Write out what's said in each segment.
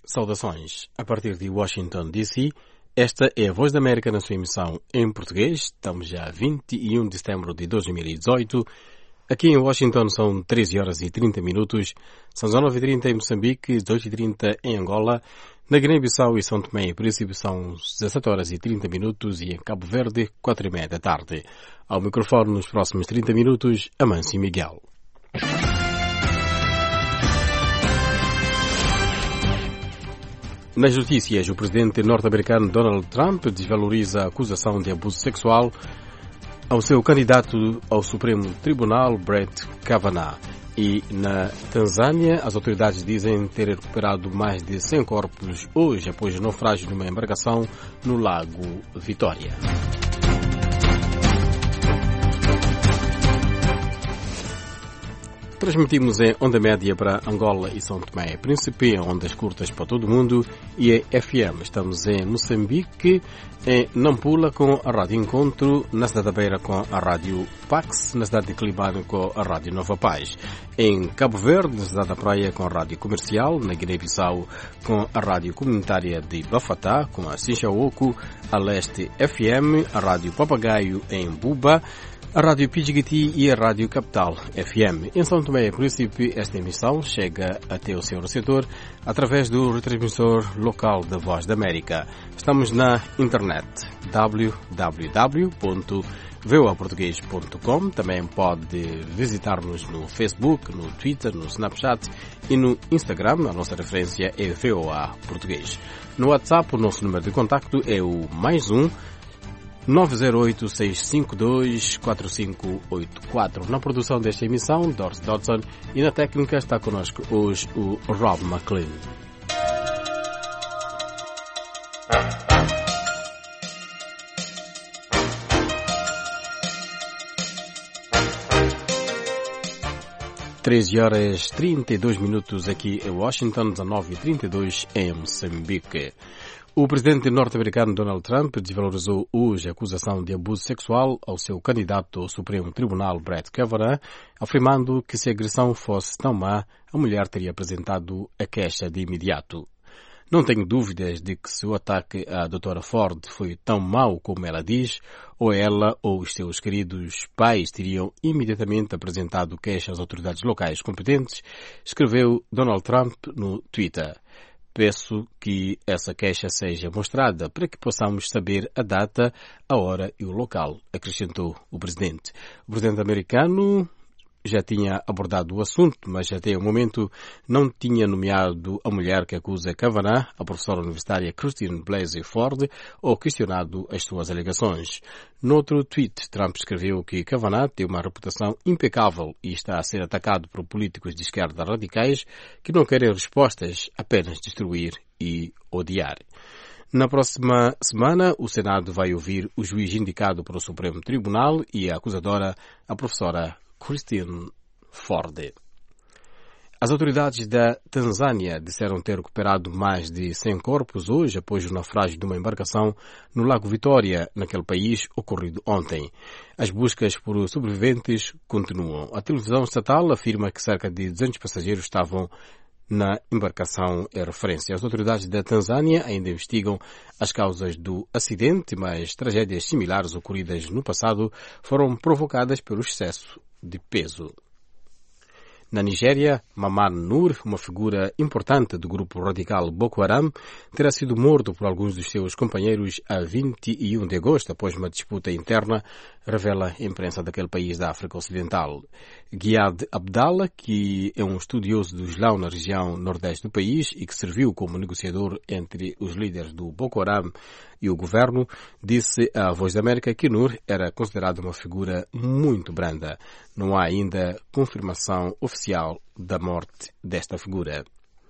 Saudações. A partir de Washington, D.C., esta é a Voz da América na sua emissão em português. Estamos já 21 de setembro de 2018. Aqui em Washington são 13 horas e 30 minutos. São 19h30 em Moçambique, 18h30 em Angola. Na Guiné-Bissau e São Tomé e Príncipe são 17 horas e 30 minutos e em Cabo Verde, 4h30 da tarde. Ao microfone nos próximos 30 minutos, Amâncio Miguel. Nas notícias, o presidente norte-americano Donald Trump desvaloriza a acusação de abuso sexual ao seu candidato ao Supremo Tribunal, Brett Kavanaugh. E na Tanzânia, as autoridades dizem ter recuperado mais de 100 corpos hoje após o naufrágio de uma embarcação no Lago Vitória. Transmitimos em onda média para Angola e São Tomé e Príncipe, em ondas curtas para todo o mundo e em FM. Estamos em Moçambique, em Nampula com a Rádio Encontro, na cidade da Beira com a Rádio Pax, na cidade de Clibano com a Rádio Nova Paz, em Cabo Verde, na cidade da Praia com a Rádio Comercial, na Guiné-Bissau com a Rádio Comunitária de Bafatá, com a Sinchaoco, a Leste FM, a Rádio Papagaio em Buba, a Rádio Pidjigiti e a Rádio Capital FM. Em São Tomé e Príncipe, esta emissão chega até o seu receptor através do retransmissor local da Voz da América. Estamos na internet www.voaportugues.com. Também pode visitar-nos no Facebook, no Twitter, no Snapchat e no Instagram. A nossa referência é VOA Português. No WhatsApp, o nosso número de contacto é o +1 908-652-4584. Na produção desta emissão, Doris Dodson, e na técnica está connosco hoje o Rob McLean. Treze horas 32 minutos aqui em Washington, 19h32 em Moçambique. O presidente norte-americano Donald Trump desvalorizou hoje a acusação de abuso sexual ao seu candidato ao Supremo Tribunal, Brett Kavanaugh, afirmando que se a agressão fosse tão má, a mulher teria apresentado a queixa de imediato. Não tenho dúvidas de que se o ataque à Dra. Ford foi tão mau como ela diz, ou ela ou os seus queridos pais teriam imediatamente apresentado queixa às autoridades locais competentes, escreveu Donald Trump no Twitter. Peço que essa queixa seja mostrada para que possamos saber a data, a hora e o local, acrescentou o presidente. O presidente americano já tinha abordado o assunto, mas até o momento não tinha nomeado a mulher que acusa Kavanaugh, a professora universitária Christine Blasey Ford, ou questionado as suas alegações. Noutro tweet, Trump escreveu que Kavanaugh tem uma reputação impecável e está a ser atacado por políticos de esquerda radicais que não querem respostas, apenas destruir e odiar. Na próxima semana, o Senado vai ouvir o juiz indicado para o Supremo Tribunal e a acusadora, a professora Christine Ford. As autoridades da Tanzânia disseram ter recuperado mais de 100 corpos hoje após o naufrágio de uma embarcação no Lago Vitória, naquele país, ocorrido ontem. As buscas por sobreviventes continuam. A televisão estatal afirma que cerca de 200 passageiros estavam na embarcação em referência. As autoridades da Tanzânia ainda investigam as causas do acidente, mas tragédias similares ocorridas no passado foram provocadas pelo excesso de peso. Na Nigéria, Maman Nur, uma figura importante do grupo radical Boko Haram, terá sido morto por alguns dos seus companheiros a 21 de agosto, após uma disputa interna, revela a imprensa daquele país da África Ocidental. Ghiad Abdallah, que é um estudioso do Islão na região nordeste do país e que serviu como negociador entre os líderes do Boko Haram e o governo, disse à Voz da América que Nur era considerada uma figura muito branda. Não há ainda confirmação oficial da morte desta figura.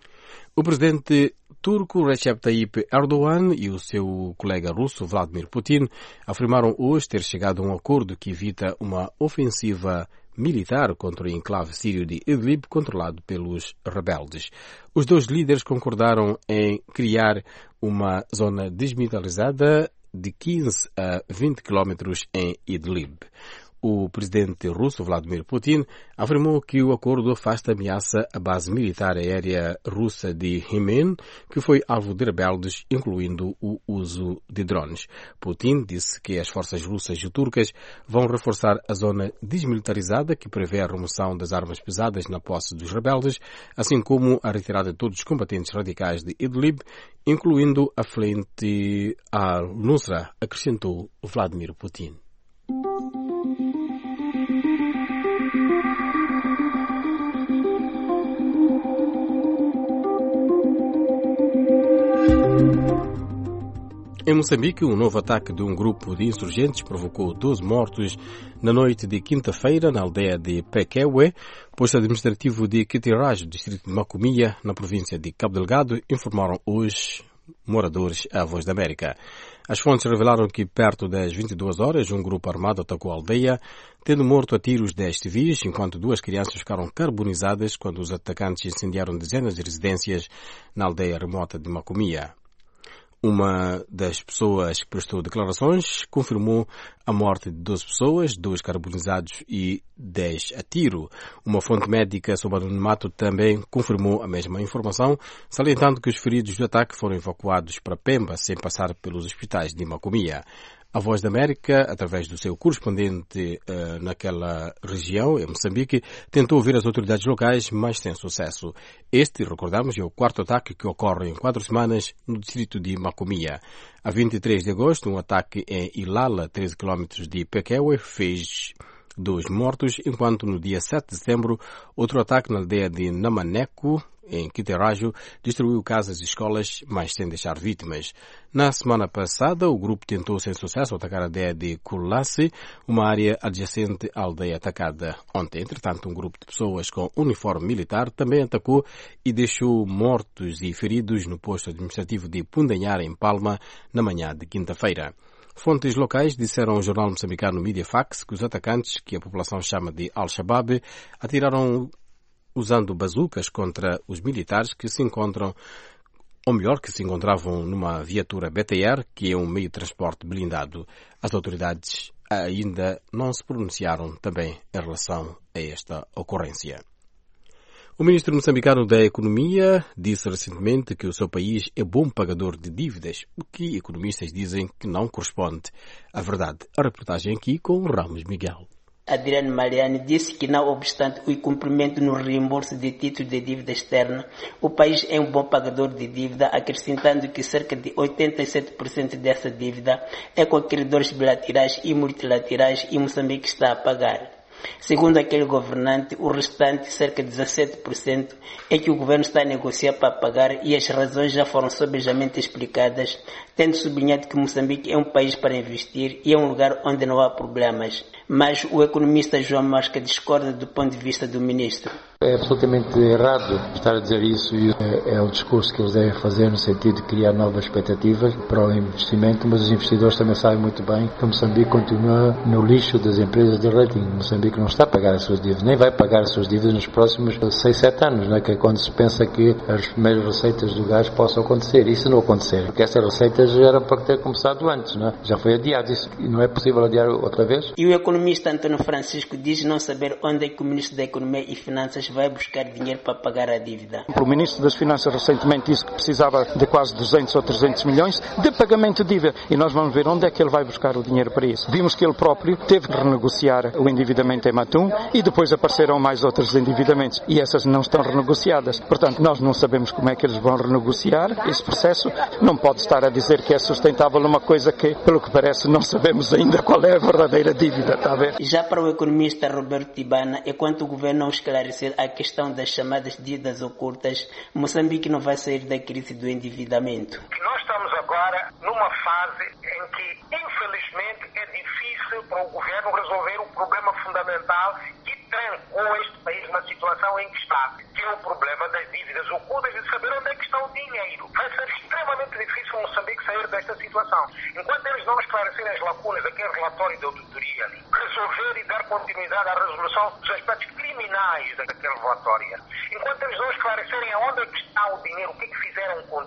O presidente turco Recep Tayyip Erdogan e o seu colega russo Vladimir Putin afirmaram hoje ter chegado a um acordo que evita uma ofensiva militar contra o enclave sírio de Idlib, controlado pelos rebeldes. Os dois líderes concordaram em criar uma zona desmilitarizada de 15 a 20 quilómetros em Idlib. O presidente russo Vladimir Putin afirmou que o acordo afasta a ameaça à base militar aérea russa de Imen, que foi alvo de rebeldes, incluindo o uso de drones. Putin disse que as forças russas e turcas vão reforçar a zona desmilitarizada que prevê a remoção das armas pesadas na posse dos rebeldes, assim como a retirada de todos os combatentes radicais de Idlib, incluindo a frente al-Nusra, acrescentou Vladimir Putin. Em Moçambique, um novo ataque de um grupo de insurgentes provocou 12 mortos na noite de quinta-feira na aldeia de Pequewe, posto administrativo de Quitiraj, distrito de Macomia, na província de Cabo Delgado, informaram hoje moradores à Voz da América. As fontes revelaram que perto das 22 horas um grupo armado atacou a aldeia, tendo morto a tiros 10 civis, enquanto 2 crianças ficaram carbonizadas quando os atacantes incendiaram dezenas de residências na aldeia remota de Macomia. Uma das pessoas que prestou declarações confirmou a morte de 12 pessoas, 2 carbonizados e 10 a tiro. Uma fonte médica sob anonimato também confirmou a mesma informação, salientando que os feridos do ataque foram evacuados para Pemba sem passar pelos hospitais de Macomia. A Voz da América, através do seu correspondente naquela região, em Moçambique, tentou ouvir as autoridades locais, mas sem sucesso. Este, recordamos, é o 4º ataque que ocorre em 4 semanas no distrito de Macomia. A 23 de agosto, um ataque em Ilala, 13 km de Pequewe, fez 2 mortos, enquanto no dia 7 de setembro, outro ataque na aldeia de Namaneco, em Quiterajo, destruiu casas e escolas, mas sem deixar vítimas. Na semana passada, o grupo tentou sem sucesso atacar a aldeia de Kulasse, uma área adjacente à aldeia atacada ontem. Entretanto, um grupo de pessoas com uniforme militar também atacou e deixou mortos e feridos no posto administrativo de Pundanhara, em Palma, na manhã de quinta-feira. Fontes locais disseram ao jornal moçambicano Mediafax que os atacantes, que a população chama de Al-Shabaab, atiraram usando bazucas contra os militares que se encontravam numa viatura BTR, que é um meio de transporte blindado. As autoridades ainda não se pronunciaram também em relação a esta ocorrência. O ministro moçambicano da Economia disse recentemente que o seu país é bom pagador de dívidas, o que economistas dizem que não corresponde à verdade. A reportagem aqui com Ramos Miguel. Adriano Mariani disse que, não obstante o incumprimento no reembolso de títulos de dívida externa, o país é um bom pagador de dívida, acrescentando que cerca de 87% dessa dívida é com credores bilaterais e multilaterais e Moçambique está a pagar. Segundo aquele governante, o restante, cerca de 17%, é que o governo está a negociar para pagar e as razões já foram sobrejamente explicadas, tendo sublinhado que Moçambique é um país para investir e é um lugar onde não há problemas. Mas o economista João Mosca discorda do ponto de vista do ministro. É absolutamente errado estar a dizer isso e é o discurso que eles devem fazer no sentido de criar novas expectativas para o investimento, mas os investidores também sabem muito bem que Moçambique continua no lixo das empresas de rating. Moçambique não está a pagar as suas dívidas, nem vai pagar as suas dívidas nos próximos 6-7 anos, não é? Que é quando se pensa que as primeiras receitas do gás possam acontecer. Isso não acontecer, porque essas receitas já eram para ter começado antes, não é? Já foi adiado isso e não é possível adiar outra vez. E o economista António Francisco diz não saber onde é que o ministro da Economia e Finanças vai buscar dinheiro para pagar a dívida. O ministro das Finanças recentemente disse que precisava de quase 200 ou 300 milhões de pagamento de dívida e nós vamos ver onde é que ele vai buscar o dinheiro para isso. Vimos que ele próprio teve que renegociar o endividamento em Matum e depois apareceram mais outros endividamentos e essas não estão renegociadas. Portanto, nós não sabemos como é que eles vão renegociar esse processo. Não pode estar a dizer que é sustentável numa coisa que, pelo que parece, não sabemos ainda qual é a verdadeira dívida, está a ver? Já para o economista Roberto Tibana, enquanto o governo não esclarecer a questão das chamadas dívidas ocultas, Moçambique não vai sair da crise do endividamento. Nós estamos agora numa fase em que, infelizmente, é difícil para o governo resolver o problema fundamental que trancou este país na situação em que está, que é o problema das dívidas ocultas e de saber onde é que está o dinheiro. Vai ser extremamente difícil Moçambique sair desta situação. Enquanto eles não esclarecerem as lacunas daquele relatório de auditoria, resolver e dar continuidade à resolução dos aspectos criminais daquele relatório, enquanto eles não esclarecerem aonde é que está o dinheiro, o que é que fizeram com o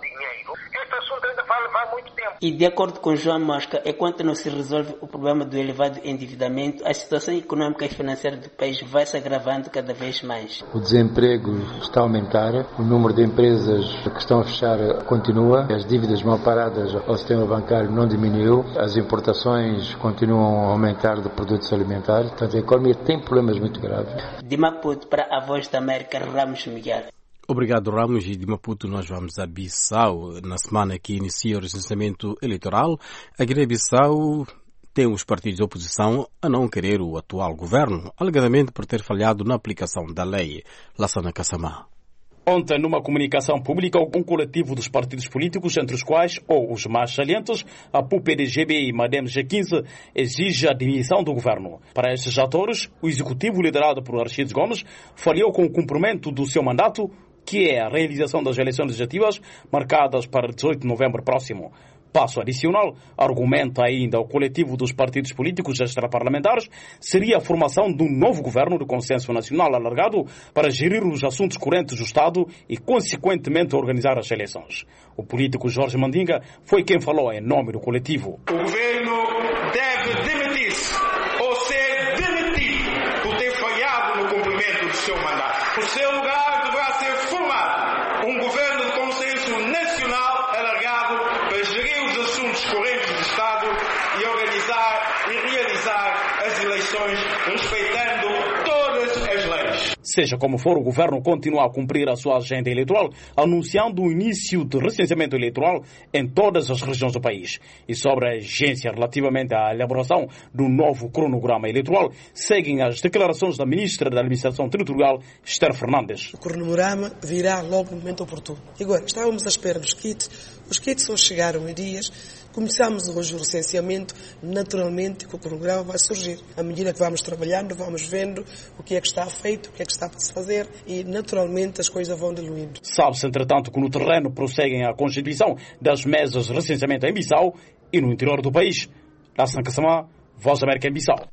dinheiro, este assunto ainda vai levar muito tempo. E de acordo com João Mosca, enquanto não se resolve o problema do elevado endividamento, a situação econômica e financeira do país vai se agravando cada vez mais. O desemprego está a aumentar, o número de empresas que estão a fechar continua, as dívidas mal paradas ao sistema bancário não diminuiu, as importações continuam a aumentar de produtos alimentares, portanto a economia tem problemas muito graves. De Maputo para a Voz da América, Ramos Miguel. Obrigado, Ramos. E de Maputo nós vamos a Bissau. Na semana que inicia o recenseamento eleitoral, a Guiné-Bissau tem os partidos de oposição a não querer o atual governo, alegadamente por ter falhado na aplicação da lei. Lassana Kassamá. Ontem, numa comunicação pública, um coletivo dos partidos políticos, entre os quais, ou os mais salientes, a PUPDGB e MADEM G15, exige a demissão do governo. Para estes atores, o executivo liderado por Aristides Gomes falhou com o cumprimento do seu mandato, que é a realização das eleições legislativas marcadas para 18 de novembro próximo. Passo adicional, argumenta ainda o coletivo dos partidos políticos extraparlamentares, seria a formação de um novo governo de consenso nacional alargado para gerir os assuntos correntes do Estado e, consequentemente, organizar as eleições. O político Jorge Mandinga foi quem falou em nome do coletivo. O governo deve demitir-se ou ser demitido por ter falhado no cumprimento do seu mandato. O seu lugar deverá ser formado um governo de consenso nacional alargado para gerir os assuntos correntes do Estado e organizar e realizar as eleições respeitando todas as leis. Seja como for, o governo continua a cumprir a sua agenda eleitoral, anunciando o início do recenseamento eleitoral em todas as regiões do país. E sobre a urgência relativamente à elaboração do novo cronograma eleitoral, seguem as declarações da ministra da Administração Territorial, Esther Fernandes. O cronograma virá logo no momento oportuno. E agora, estávamos à espera dos kits. Os kits só chegaram em dias. Começamos hoje o recenseamento, naturalmente que o cronograma vai surgir. À medida que vamos trabalhando, vamos vendo o que é que está feito, o que é que está para se fazer e, naturalmente, as coisas vão diluindo. Sabe-se, entretanto, que no terreno prosseguem a constituição das mesas de recenseamento em Bissau e no interior do país. Lassana Kassamá, Voz da América em Bissau.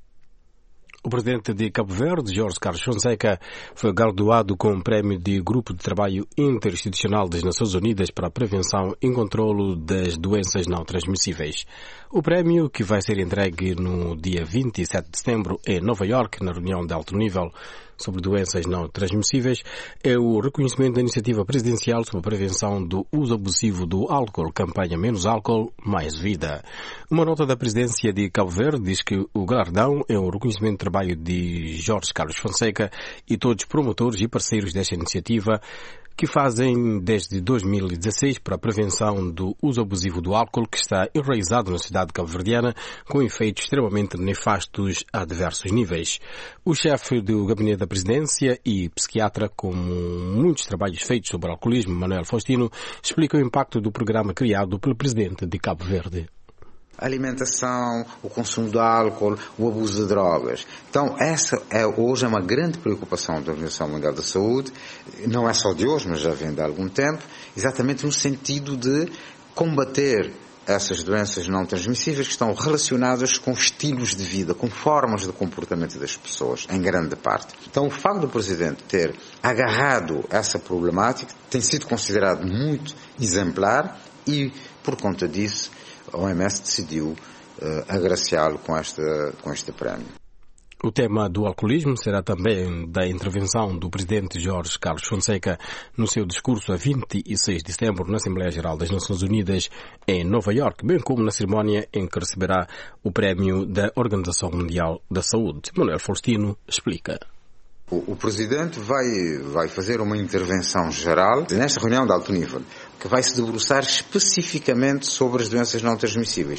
O presidente de Cabo Verde, Jorge Carlos Fonseca, foi galardoado com um prémio de Grupo de Trabalho Interinstitucional das Nações Unidas para a Prevenção e Controlo das Doenças Não Transmissíveis. O prémio, que vai ser entregue no dia 27 de setembro em Nova Iorque, na reunião de alto nível sobre doenças não transmissíveis, é o reconhecimento da iniciativa presidencial sobre a prevenção do uso abusivo do álcool, campanha Menos Álcool, Mais Vida. Uma nota da presidência de Cabo Verde diz que o galardão é um reconhecimento de trabalho de Jorge Carlos Fonseca e todos os promotores e parceiros desta iniciativa que fazem desde 2016 para a prevenção do uso abusivo do álcool, que está enraizado na sociedade cabo-verdiana com efeitos extremamente nefastos a diversos níveis. O chefe do gabinete da presidência e psiquiatra com muitos trabalhos feitos sobre o alcoolismo, Manuel Faustino, explica o impacto do programa criado pelo presidente de Cabo Verde. A alimentação, o consumo de álcool, o abuso de drogas. Então, essa hoje é uma grande preocupação da Organização Mundial da Saúde, não é só de hoje, mas já vem de algum tempo, exatamente no sentido de combater essas doenças não transmissíveis que estão relacionadas com estilos de vida, com formas de comportamento das pessoas, em grande parte. Então, o facto do Presidente ter agarrado essa problemática tem sido considerado muito exemplar e, por conta disso, a OMS decidiu agraciá-lo com este prémio. O tema do alcoolismo será também da intervenção do presidente Jorge Carlos Fonseca no seu discurso a 26 de setembro na Assembleia Geral das Nações Unidas em Nova Iorque, bem como na cerimónia em que receberá o prémio da Organização Mundial da Saúde. Manuel Faustino explica. O Presidente vai fazer uma intervenção geral nesta reunião de alto nível, que vai se debruçar especificamente sobre as doenças não transmissíveis.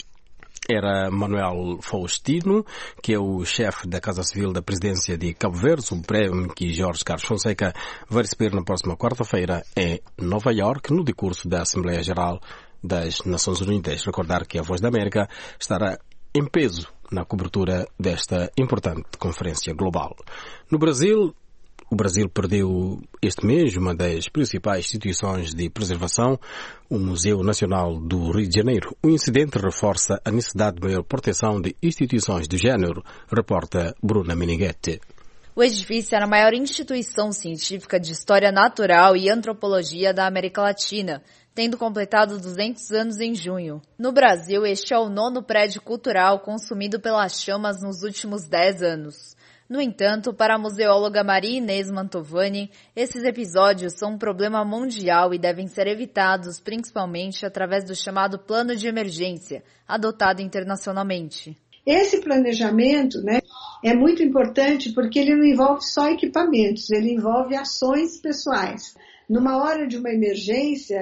Era Manuel Faustino, que é o chefe da Casa Civil da Presidência de Cabo Verde, um prémio que Jorge Carlos Fonseca vai receber na próxima quarta-feira em Nova Iorque, no decurso da Assembleia Geral das Nações Unidas. Recordar que a Voz da América estará em peso na cobertura desta importante conferência global. No Brasil, o Brasil perdeu este mês uma das principais instituições de preservação, o Museu Nacional do Rio de Janeiro. O incidente reforça a necessidade de maior proteção de instituições do género, reporta Bruna Meneghetti. O edifício era a maior instituição científica de história natural e antropologia da América Latina. tendo completado 200 anos em junho. No Brasil, este é o 9º prédio cultural consumido pelas chamas nos últimos 10 anos. No entanto, para a museóloga Maria Inês Mantovani, esses episódios são um problema mundial e devem ser evitados principalmente através do chamado plano de emergência, adotado internacionalmente. Esse planejamento, é muito importante porque ele não envolve só equipamentos, ele envolve ações pessoais. Numa hora de uma emergência,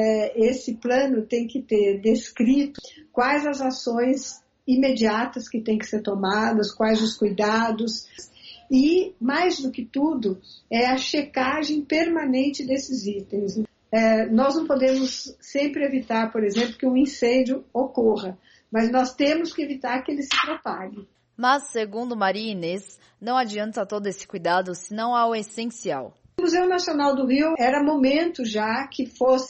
esse plano tem que ter descrito quais as ações imediatas que têm que ser tomadas, quais os cuidados e, mais do que tudo, é a checagem permanente desses itens. Nós não podemos sempre evitar, por exemplo, que um incêndio ocorra, mas nós temos que evitar que ele se propague. Mas, segundo Maria Inês, não adianta todo esse cuidado se não há o essencial. O Museu Nacional do Rio era momento já que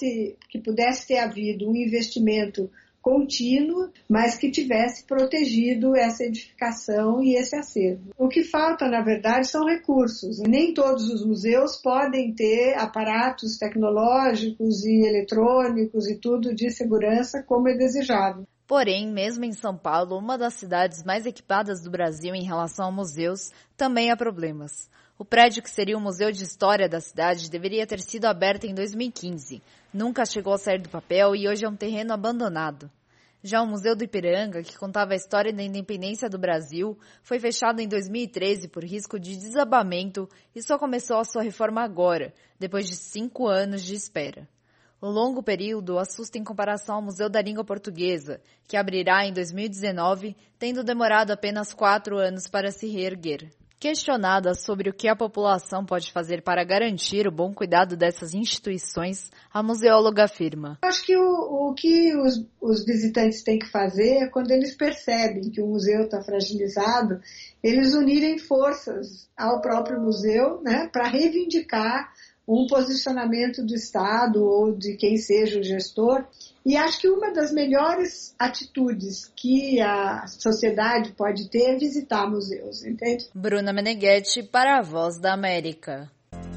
pudesse ter havido um investimento contínuo, mas que tivesse protegido essa edificação e esse acervo. O que falta, na verdade, são recursos. Nem todos os museus podem ter aparatos tecnológicos e eletrônicos e tudo de segurança como é desejável. Porém, mesmo em São Paulo, uma das cidades mais equipadas do Brasil em relação a museus, também há problemas. O prédio que seria o Museu de História da cidade deveria ter sido aberto em 2015. Nunca chegou a sair do papel e hoje é um terreno abandonado. Já o Museu do Ipiranga, que contava a história da independência do Brasil, foi fechado em 2013 por risco de desabamento e só começou a sua reforma agora, depois de 5 anos de espera. O longo período assusta em comparação ao Museu da Língua Portuguesa, que abrirá em 2019, tendo demorado apenas 4 anos para se reerguer. Questionada sobre o que a população pode fazer para garantir o bom cuidado dessas instituições, a museóloga afirma: Acho que o que os visitantes têm que fazer é, quando eles percebem que o museu está fragilizado, eles unirem forças ao próprio museu, para reivindicar um posicionamento do Estado ou de quem seja o gestor. E acho que uma das melhores atitudes que a sociedade pode ter é visitar museus, entende? Bruna Meneghetti para a Voz da América.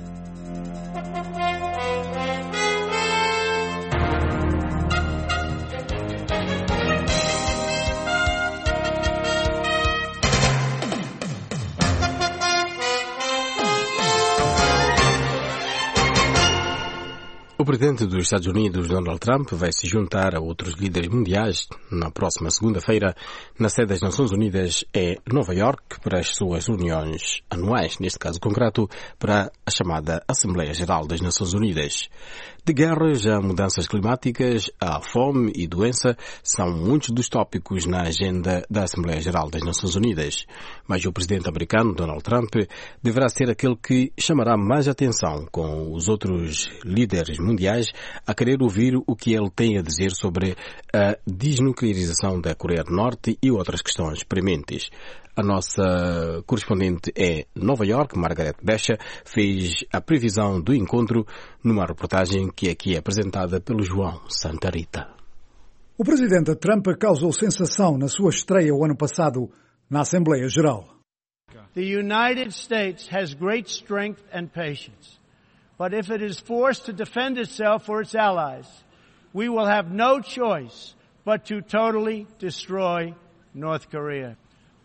O presidente dos Estados Unidos, Donald Trump, vai se juntar a outros líderes mundiais na próxima segunda-feira na sede das Nações Unidas em Nova York para as suas reuniões anuais, neste caso concreto, para a chamada Assembleia Geral das Nações Unidas. De guerras a mudanças climáticas, a fome e doença são muitos dos tópicos na agenda da Assembleia Geral das Nações Unidas. Mas o presidente americano, Donald Trump, deverá ser aquele que chamará mais atenção com os outros líderes mundiais a querer ouvir o que ele tem a dizer sobre a desnuclearização da Coreia do Norte e outras questões prementes. A nossa correspondente em Nova York, Margaret Becha, fez a previsão do encontro numa reportagem que aqui é apresentada pelo João Santa Rita. O presidente Trump causou sensação na sua estreia o ano passado na Assembleia Geral. The United States has great strength and patience. But if it is forced to defend itself or its allies, we will have no choice but to totally destroy North Korea.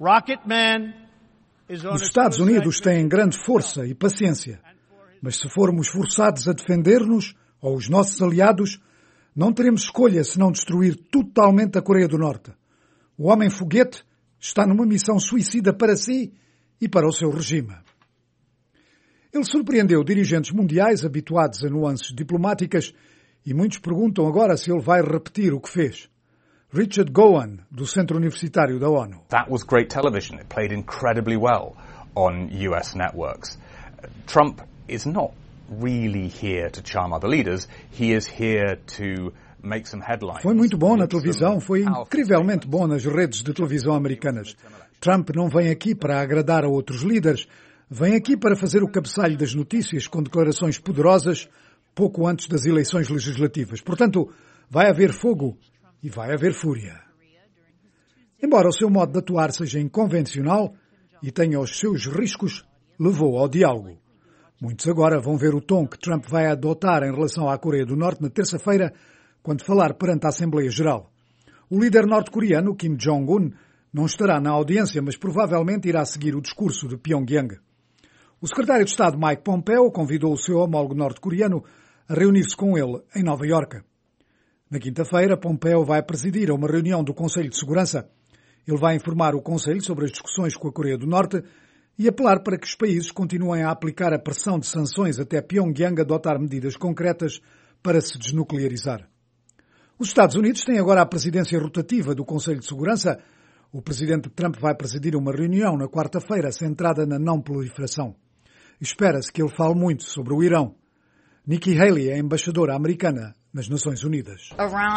Os Estados Unidos têm grande força e paciência, mas se formos forçados a defender-nos, ou os nossos aliados, não teremos escolha senão destruir totalmente a Coreia do Norte. O homem-foguete está numa missão suicida para si e para o seu regime. Ele surpreendeu dirigentes mundiais habituados a nuances diplomáticas e muitos perguntam agora se ele vai repetir o que fez. Richard Gowan, do Centro Universitário da ONU. That was great television. It played incredibly well on US networks. Trump is not really here to charm other leaders. He is here to make some headlines. Foi muito bom na televisão, foi incrivelmente bom nas redes de televisão americanas. Trump não vem aqui para agradar a outros líderes, vem aqui para fazer o cabeçalho das notícias com declarações poderosas pouco antes das eleições legislativas. Portanto, vai haver fogo e vai haver fúria. Embora o seu modo de atuar seja inconvencional e tenha os seus riscos, levou ao diálogo. Muitos agora vão ver o tom que Trump vai adotar em relação à Coreia do Norte na terça-feira, quando falar perante a Assembleia Geral. O líder norte-coreano, Kim Jong-un, não estará na audiência, mas provavelmente irá seguir o discurso de Pyongyang. O secretário de Estado Mike Pompeo convidou o seu homólogo norte-coreano a reunir-se com ele em Nova Iorque. Na quinta-feira, Pompeo vai presidir a uma reunião do Conselho de Segurança. Ele vai informar o Conselho sobre as discussões com a Coreia do Norte e apelar para que os países continuem a aplicar a pressão de sanções até Pyongyang adotar medidas concretas para se desnuclearizar. Os Estados Unidos têm agora a presidência rotativa do Conselho de Segurança. O presidente Trump vai presidir uma reunião na quarta-feira centrada na não proliferação. Espera-se que ele fale muito sobre o Irão. Nikki Haley é embaixadora americana nas Nações Unidas.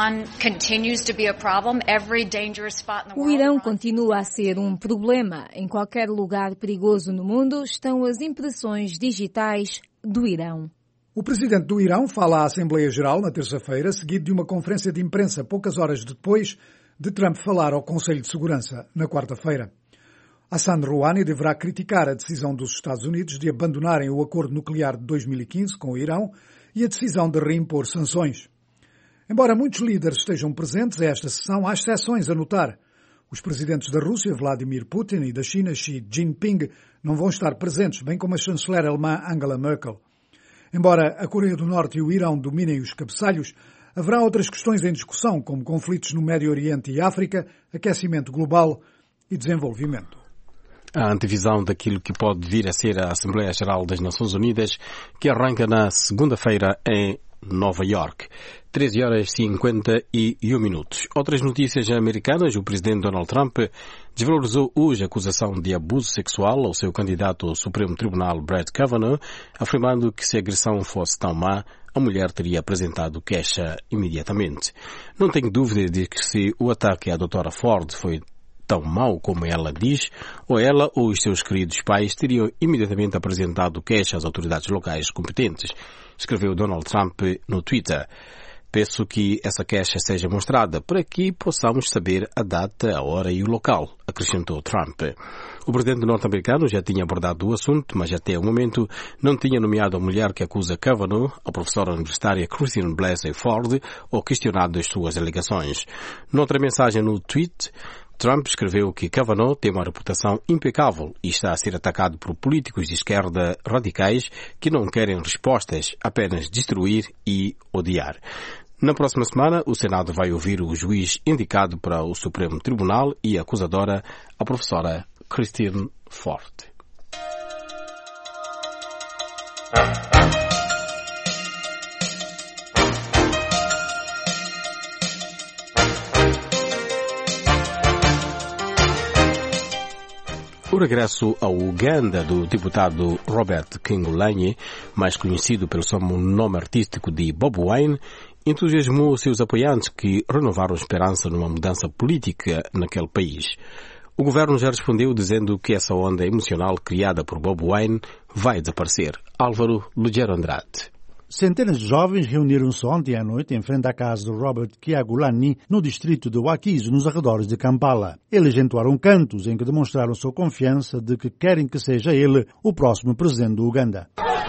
O Irão continua a ser um problema. Em qualquer lugar perigoso no mundo estão as impressões digitais do Irão. O presidente do Irão fala à Assembleia Geral na terça-feira, seguido de uma conferência de imprensa poucas horas depois de Trump falar ao Conselho de Segurança na quarta-feira. Hassan Rouhani deverá criticar a decisão dos Estados Unidos de abandonarem o acordo nuclear de 2015 com o Irão e a decisão de reimpor sanções. Embora muitos líderes estejam presentes a esta sessão, há exceções a notar. Os presidentes da Rússia, Vladimir Putin, e da China, Xi Jinping, não vão estar presentes, bem como a chanceler alemã Angela Merkel. Embora a Coreia do Norte e o Irão dominem os cabeçalhos, haverá outras questões em discussão, como conflitos no Médio Oriente e África, aquecimento global e desenvolvimento. A antevisão daquilo que pode vir a ser a Assembleia Geral das Nações Unidas, que arranca na segunda-feira em Nova Iorque. 13h51. Outras notícias americanas. O presidente Donald Trump desvalorizou hoje a acusação de abuso sexual ao seu candidato ao Supremo Tribunal, Brett Kavanaugh, afirmando que se a agressão fosse tão má, a mulher teria apresentado queixa imediatamente. Não tenho dúvida de que se o ataque à Dra. Ford foi tão mau como ela diz, ou ela ou os seus queridos pais teriam imediatamente apresentado queixa às autoridades locais competentes, escreveu Donald Trump no Twitter. Peço que essa queixa seja mostrada para que possamos saber a data, a hora e o local, acrescentou Trump. O presidente norte-americano já tinha abordado o assunto, mas até o momento não tinha nomeado a mulher que acusa Kavanaugh, a professora universitária Christine Blasey Ford, ou questionado as suas alegações. Noutra mensagem no tweet, Trump escreveu que Kavanaugh tem uma reputação impecável e está a ser atacado por políticos de esquerda radicais que não querem respostas, apenas destruir e odiar. Na próxima semana, o Senado vai ouvir o juiz indicado para o Supremo Tribunal e a acusadora, a professora Christine Ford. O regresso ao Uganda do deputado Robert Kyagulanyi, mais conhecido pelo seu nome artístico de Bobi Wine, entusiasmou seus apoiantes que renovaram esperança numa mudança política naquele país. O governo já respondeu dizendo que essa onda emocional criada por Bobi Wine vai desaparecer. Álvaro Lugero Andrade. Centenas de jovens reuniram-se ontem à noite em frente à casa de Robert Kyagulanyi, no distrito de Wakiso, nos arredores de Kampala. Eles entoaram cantos em que demonstraram sua confiança de que querem que seja ele o próximo presidente do Uganda.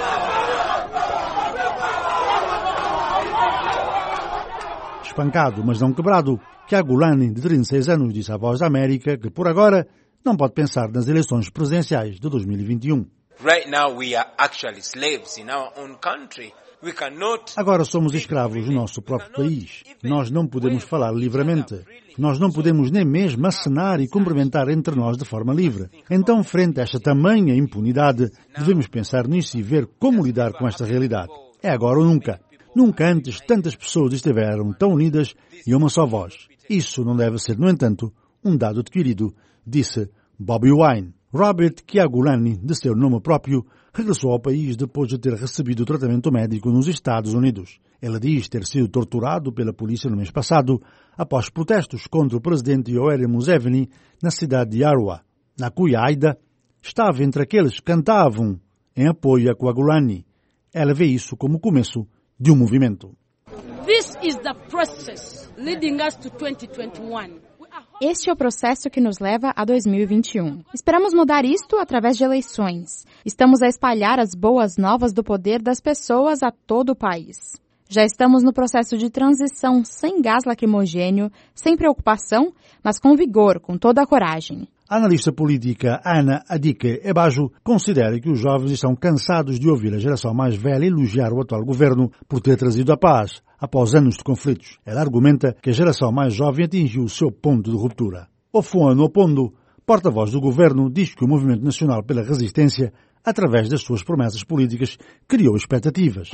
Espancado, mas não quebrado, Kyagulanyi, de 36 anos, disse à Voz da América que, por agora, não pode pensar nas eleições presidenciais de 2021. Right now we are actually slaves in our own country. Agora somos escravos no nosso próprio país. Nós não podemos falar livremente. Nós não podemos nem mesmo acenar e cumprimentar entre nós de forma livre. Então, frente a esta tamanha impunidade, devemos pensar nisso e ver como lidar com esta realidade. É agora ou nunca. Nunca antes tantas pessoas estiveram tão unidas e uma só voz. Isso não deve ser, no entanto, um dado adquirido, disse Bobi Wine. Robert Kyagulanyi, de seu nome próprio, regressou ao país depois de ter recebido tratamento médico nos Estados Unidos. Ele diz ter sido torturado pela polícia no mês passado após protestos contra o presidente Yoweri Museveni na cidade de Arua. Nakuya Aida estava entre aqueles que cantavam em apoio a Kyagulanyi. Ela vê isso como o começo de um movimento. This is the process leading us to 2021. Este é o processo que nos leva a 2021. Esperamos mudar isto através de eleições. Estamos a espalhar as boas novas do poder das pessoas a todo o país. Já estamos no processo de transição sem gás lacrimogêneo, sem preocupação, mas com vigor, com toda a coragem. A analista política Ana Adike Ebajo considera que os jovens estão cansados de ouvir a geração mais velha elogiar o atual governo por ter trazido a paz após anos de conflitos. Ela argumenta que a geração mais jovem atingiu o seu ponto de ruptura. Ofuano Opondo, porta-voz do governo, diz que o Movimento Nacional pela Resistência, através das suas promessas políticas, criou expectativas.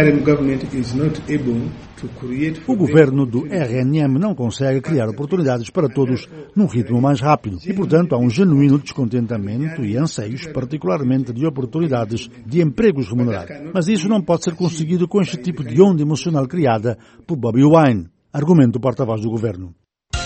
O governo do RNM não consegue criar oportunidades para todos num ritmo mais rápido e, portanto, há um genuíno descontentamento e anseios, particularmente de oportunidades de empregos remunerados. Mas isso não pode ser conseguido com este tipo de onda emocional criada por Bobi Wine, argumenta o porta-voz do governo.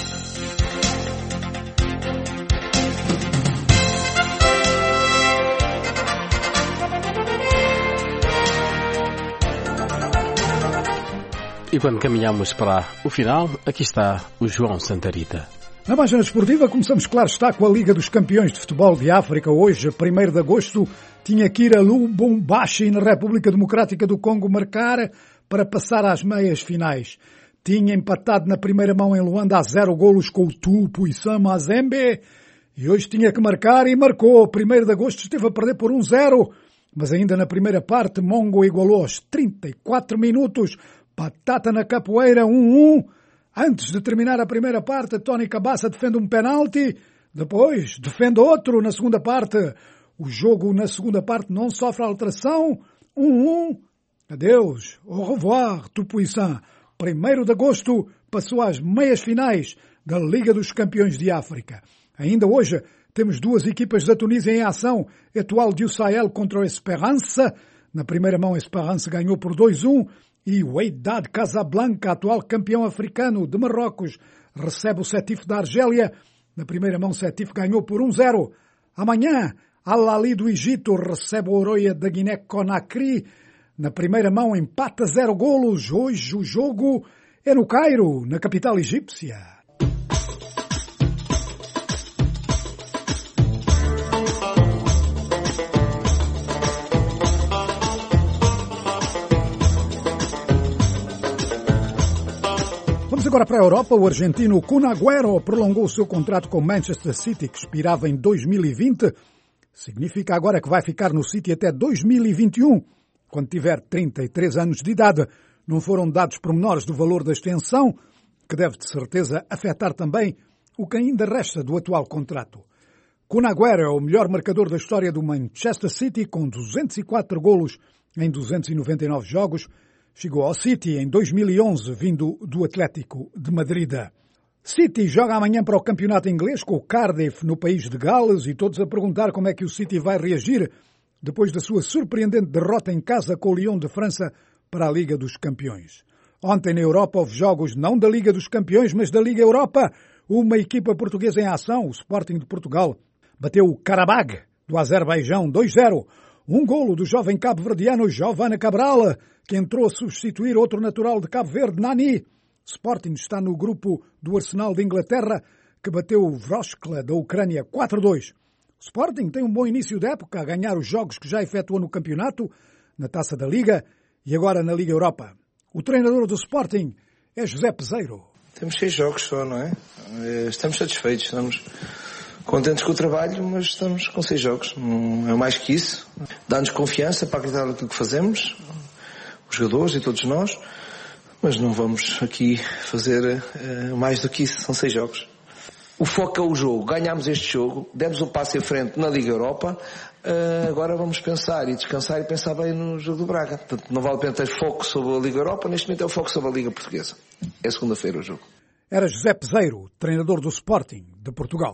E quando caminhamos para o final, aqui está o João Santarita. Na página desportiva, começamos, claro está, com a Liga dos Campeões de Futebol de África. Hoje, 1º de agosto, tinha que ir a Lubumbashi, na República Democrática do Congo, marcar para passar às meias finais. Tinha empatado na primeira mão em Luanda a 0 golos com o Tupuiça Mazembe. E hoje tinha que marcar e marcou. 1º de agosto esteve a perder por 1-0. Mas ainda na primeira parte, Mongo igualou aos 34 minutos. Batata na capoeira, 1-1. Antes de terminar a primeira parte, Tony Cabaça defende um penalti. Depois, defende outro na segunda parte. O jogo na segunda parte não sofre alteração. 1-1. Adeus. Au revoir, Tupuiça. 1º de agosto passou às meias finais da Liga dos Campeões de África. Ainda hoje temos duas equipas da Tunísia em ação. Etoile du Sahel contra o Esperance. Na primeira mão, a Esperance ganhou por 2-1. E o Wydad Casablanca, atual campeão africano de Marrocos, recebe o Sétif da Argélia. Na primeira mão, Sétif ganhou por 1-0. Amanhã, Al-Ahly do Egito recebe o Oroya da Guiné-Conakry. Na primeira mão, empata 0 golos. Hoje o jogo é no Cairo, na capital egípcia. Vamos agora para a Europa. O argentino Kun Agüero prolongou o seu contrato com o Manchester City, que expirava em 2020. Significa agora que vai ficar no City até 2021, quando tiver 33 anos de idade. Não foram dados pormenores do valor da extensão, que deve de certeza afetar também o que ainda resta do atual contrato. Kun Agüero é o melhor marcador da história do Manchester City, com 204 golos em 299 jogos. Chegou ao City em 2011, vindo do Atlético de Madrid. City joga amanhã para o campeonato inglês com o Cardiff no país de Gales, e todos a perguntar como é que o City vai reagir depois da sua surpreendente derrota em casa com o Lyon de França para a Liga dos Campeões. Ontem na Europa houve jogos não da Liga dos Campeões, mas da Liga Europa. Uma equipa portuguesa em ação, o Sporting de Portugal, bateu o Karabag do Azerbaijão 2-0. Um golo do jovem cabo-verdiano Giovanni Cabral, que entrou a substituir outro natural de Cabo Verde, Nani. Sporting está no grupo do Arsenal de Inglaterra, que bateu o Vroskla da Ucrânia 4-2. Sporting tem um bom início de época a ganhar os jogos que já efetuou no campeonato, na Taça da Liga e agora na Liga Europa. O treinador do Sporting é José Peseiro. Temos 6 jogos só, não é? Estamos satisfeitos, estamos contentes com o trabalho, mas estamos com 6 jogos. Não é mais que isso. Dá-nos confiança para acreditar naquilo que fazemos, os jogadores e todos nós, mas não vamos aqui fazer mais do que isso. São 6 jogos. O foco é o jogo. Ganhámos este jogo, demos um passo em frente na Liga Europa. Agora vamos pensar e descansar e pensar bem no jogo do Braga. Portanto, não vale a pena ter foco sobre a Liga Europa. Neste momento é o foco sobre a Liga Portuguesa. É segunda-feira o jogo. Era José Peseiro, treinador do Sporting de Portugal.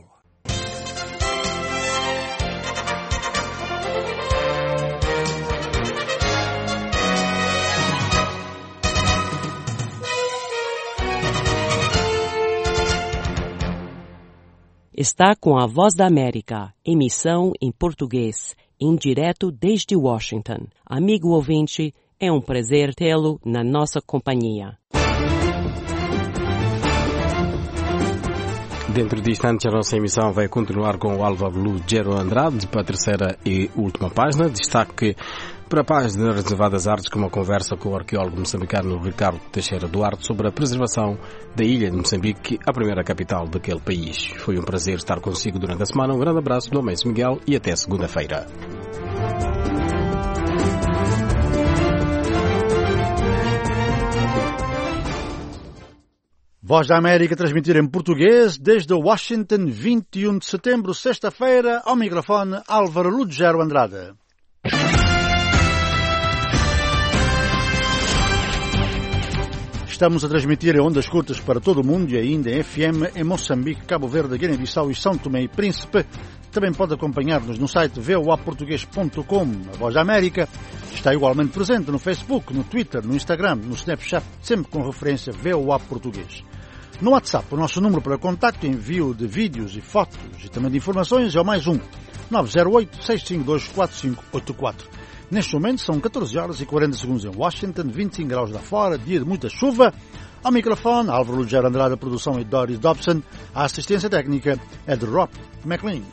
Está com a Voz da América, emissão em português, em direto desde Washington. Amigo ouvinte, é um prazer tê-lo na nossa companhia. Dentro de instantes, a nossa emissão vai continuar com o Álvaro Lugero Andrade para a terceira e última página. Destaque para a página reservada às artes, com uma conversa com o arqueólogo moçambicano Ricardo Teixeira Duarte sobre a preservação da ilha de Moçambique, a primeira capital daquele país. Foi um prazer estar consigo durante a semana. Um grande abraço do Amécio Miguel e até segunda-feira. Voz da América transmitir em português desde Washington, 21 de setembro, sexta-feira, ao microfone Álvaro Lugero Andrade. Estamos a transmitir em ondas curtas para todo o mundo e ainda em FM em Moçambique, Cabo Verde, Guiné-Bissau e São Tomé e Príncipe. Também pode acompanhar-nos no site voaportugues.com. A Voz da América está igualmente presente no Facebook, no Twitter, no Instagram, no Snapchat, sempre com referência VOA Português. No WhatsApp, o nosso número para contacto, envio de vídeos e fotos e também de informações é o +1 908-652-4584. Neste momento são 14 horas e 40 segundos em Washington, 25 graus lá fora, dia de muita chuva. Ao microfone, Álvaro Lugero Andrade, a produção é Doris Dobson, a assistência técnica é de Rob McLean.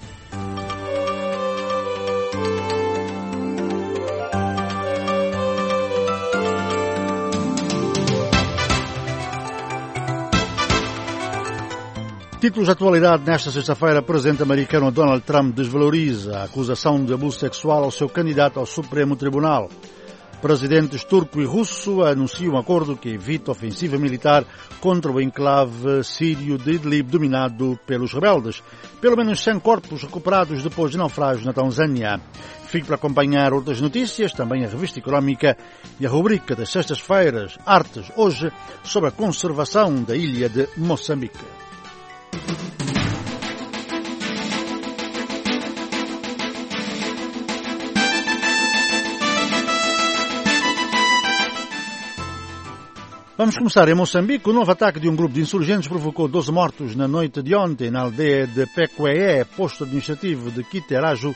Títulos de atualidade nesta sexta-feira. O presidente americano Donald Trump desvaloriza a acusação de abuso sexual ao seu candidato ao Supremo Tribunal. Presidentes turco e russo anunciam um acordo que evita ofensiva militar contra o enclave sírio de Idlib dominado pelos rebeldes. Pelo menos 100 corpos recuperados depois de naufrágio na Tanzânia. Fique para acompanhar outras notícias, também a revista económica e a rubrica das sextas-feiras, Artes, hoje sobre a conservação da ilha de Moçambique. Vamos começar em Moçambique. O novo ataque de um grupo de insurgentes provocou 12 mortos na noite de ontem na aldeia de Pecué, posto administrativo de Quiterajo,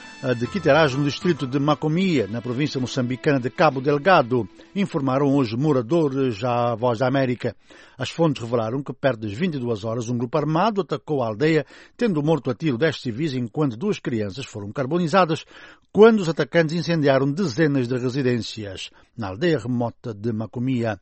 no distrito de Macomia, na província moçambicana de Cabo Delgado, informaram hoje moradores à Voz da América. As fontes revelaram que perto das 22 horas um grupo armado atacou a aldeia, tendo morto a tiro 10 civis, enquanto 2 crianças foram carbonizadas, quando os atacantes incendiaram dezenas de residências na aldeia remota de Macomia.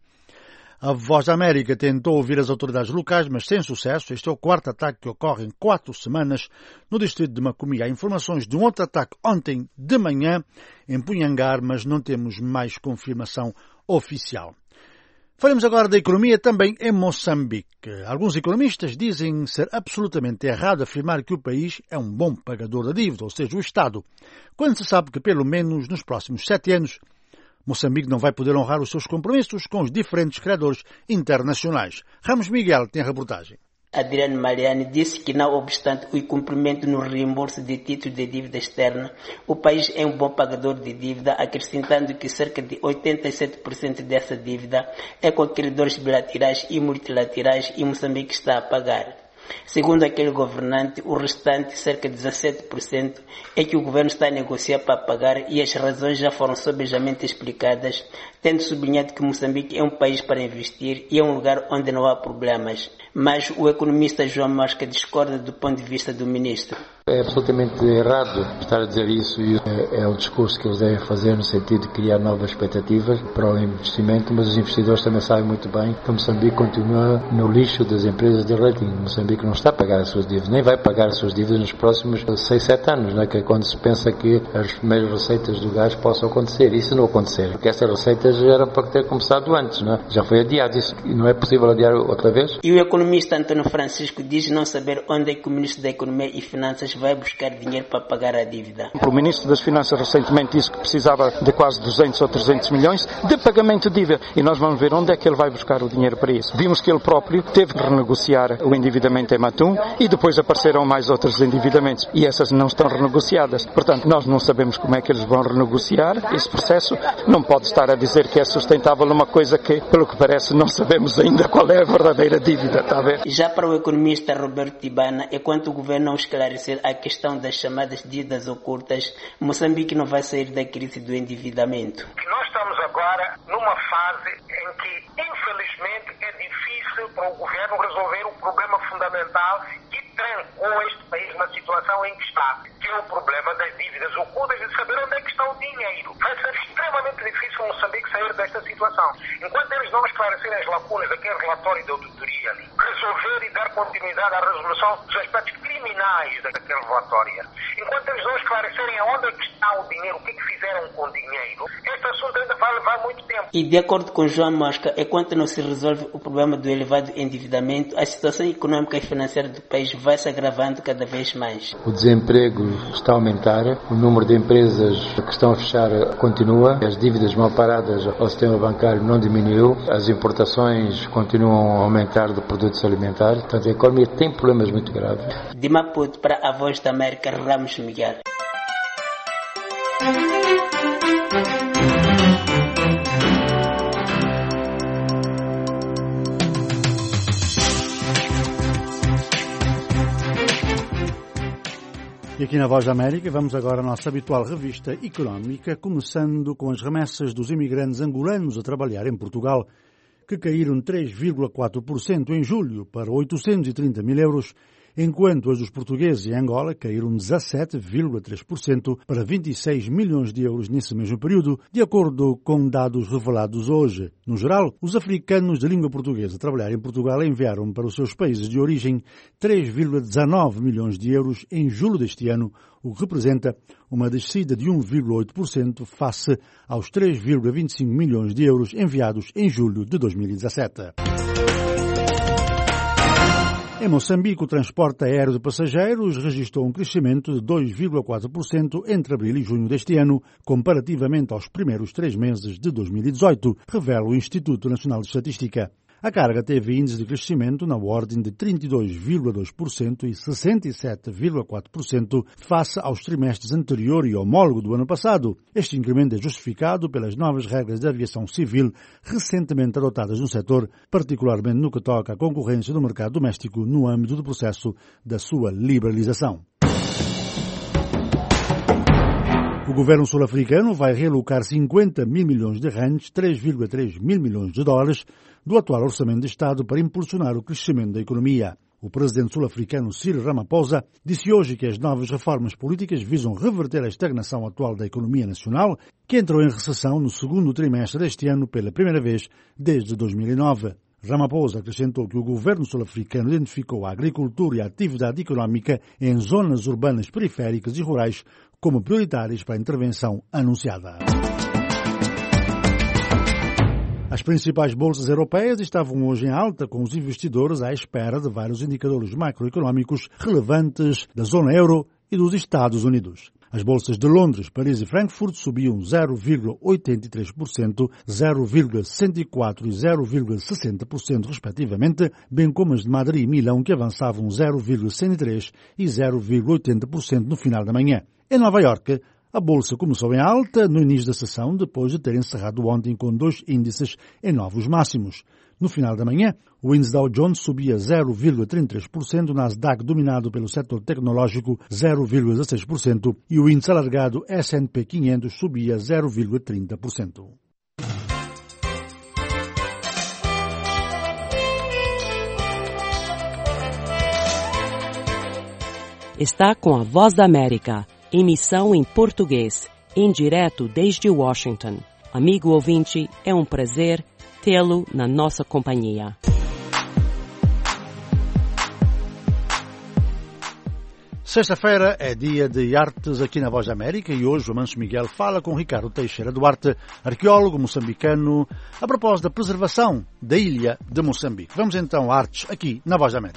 A Voz da América tentou ouvir as autoridades locais, mas sem sucesso. Este é o 4º ataque que ocorre em 4 semanas no distrito de Macomia. Há informações de um outro ataque ontem de manhã em Punhangar, mas não temos mais confirmação oficial. Falamos agora da economia também em Moçambique. Alguns economistas dizem ser absolutamente errado afirmar que o país é um bom pagador da dívida, ou seja, o Estado, quando se sabe que pelo menos nos próximos 7 anos Moçambique não vai poder honrar os seus compromissos com os diferentes credores internacionais. Ramos Miguel tem a reportagem. Adriano Mariani disse que, não obstante o incumprimento no reembolso de títulos de dívida externa, o país é um bom pagador de dívida, acrescentando que cerca de 87% dessa dívida é com credores bilaterais e multilaterais e Moçambique está a pagar. Segundo aquele governante, o restante, cerca de 17%, é que o governo está a negociar para pagar e as razões já foram sobejamente explicadas, tendo sublinhado que Moçambique é um país para investir e é um lugar onde não há problemas. Mas o economista João Mosca discorda do ponto de vista do ministro. É absolutamente errado estar a dizer isso e é o discurso que eles devem fazer no sentido de criar novas expectativas para o investimento, mas os investidores também sabem muito bem que Moçambique continua no lixo das empresas de rating. Moçambique não está a pagar as suas dívidas, nem vai pagar as suas dívidas nos próximos 6-7 anos, né? Que é quando se pensa que as primeiras receitas do gás possam acontecer. Isso não acontecer, porque essas receitas eram para ter começado antes, né? Já foi adiado, isso não é possível adiar outra vez. E o economista Antônio Francisco diz não saber onde é que o ministro da Economia e Finanças vai buscar dinheiro para pagar a dívida. O ministro das Finanças recentemente disse que precisava de quase 200 ou 300 milhões de pagamento de dívida e nós vamos ver onde é que ele vai buscar o dinheiro para isso. Vimos que ele próprio teve que renegociar o endividamento em Matum e depois apareceram mais outros endividamentos e essas não estão renegociadas. Portanto, nós não sabemos como é que eles vão renegociar esse processo. Não pode estar a dizer que é sustentável uma coisa que, pelo que parece, não sabemos ainda qual é a verdadeira dívida, está a ver? Já para o economista Roberto Tibana, enquanto o governo não esclarecer a questão das chamadas dívidas ocultas, Moçambique não vai sair da crise do endividamento. Nós estamos agora numa fase em que, infelizmente, é difícil para o governo resolver o problema fundamental fundamental que trancou este país na situação em que está, que é o problema das dívidas ocultas e de saber onde é que está o dinheiro. Vai ser extremamente difícil Moçambique sair desta situação. Enquanto eles não esclarecerem as lacunas daquele relatório de auditoria ali, resolver e dar continuidade à resolução dos aspectos criminais daquele relatório, enquanto eles não esclarecerem aonde é que está o dinheiro, o que é que fizeram com o dinheiro, este assunto ainda vai levar muito tempo. E de acordo com João Mosca, enquanto não se resolve o problema do elevado endividamento, a situação econômica e financeira do país vai se agravando cada vez mais. O desemprego está a aumentar, o número de empresas que estão a fechar continua, as dívidas mal paradas ao sistema bancário não diminuiu, as importações continuam a aumentar de produtos alimentares, portanto a economia tem problemas muito graves. De Maputo para a Voz da América, Ramos Miguel. E aqui na Voz da América vamos agora à nossa habitual revista económica, começando com as remessas dos imigrantes angolanos a trabalhar em Portugal, que caíram 3,4% em julho para 830 mil euros, enquanto as dos portugueses em Angola caíram 17,3% para 26 milhões de euros nesse mesmo período, de acordo com dados revelados hoje. No geral, os africanos de língua portuguesa a trabalhar em Portugal enviaram para os seus países de origem 3,19 milhões de euros em julho deste ano, o que representa uma descida de 1,8% face aos 3,25 milhões de euros enviados em julho de 2017. Em Moçambique, o transporte aéreo de passageiros registrou um crescimento de 2,4% entre abril e junho deste ano, comparativamente aos primeiros 3 meses de 2018, revela o Instituto Nacional de Estatística. A carga teve índice de crescimento na ordem de 32,2% e 67,4% face aos trimestres anterior e homólogo do ano passado. Este incremento é justificado pelas novas regras de aviação civil recentemente adotadas no setor, particularmente no que toca à concorrência do mercado doméstico no âmbito do processo da sua liberalização. O governo sul-africano vai realocar 50 mil milhões de rands, 3,3 mil milhões de dólares, do atual orçamento de Estado para impulsionar o crescimento da economia. O presidente sul-africano Cyril Ramaphosa disse hoje que as novas reformas políticas visam reverter a estagnação atual da economia nacional, que entrou em recessão no segundo trimestre deste ano pela primeira vez desde 2009. Ramaphosa acrescentou que o governo sul-africano identificou a agricultura e a atividade económica em zonas urbanas periféricas e rurais como prioritárias para a intervenção anunciada. As principais bolsas europeias estavam hoje em alta, com os investidores à espera de vários indicadores macroeconómicos relevantes da zona euro e dos Estados Unidos. As bolsas de Londres, Paris e Frankfurt subiam 0,83%, 0,64% e 0,60% respectivamente, bem como as de Madrid e Milão, que avançavam 0,103% e 0,80% no final da manhã. Em Nova Iorque, a bolsa começou em alta no início da sessão, depois de ter encerrado ontem com 2 índices em novos máximos. No final da manhã, o índice Dow Jones subia 0,33%, o Nasdaq, dominado pelo setor tecnológico, 0,16%, e o índice alargado S&P 500 subia 0,30%. Está com a Voz da América, emissão em português, em direto desde Washington. Amigo ouvinte, é um prazer tê-lo na nossa companhia. Sexta-feira é dia de artes aqui na Voz da América e hoje o Manso Miguel fala com Ricardo Teixeira Duarte, arqueólogo moçambicano, a propósito da preservação da ilha de Moçambique. Vamos então a artes aqui na Voz da América.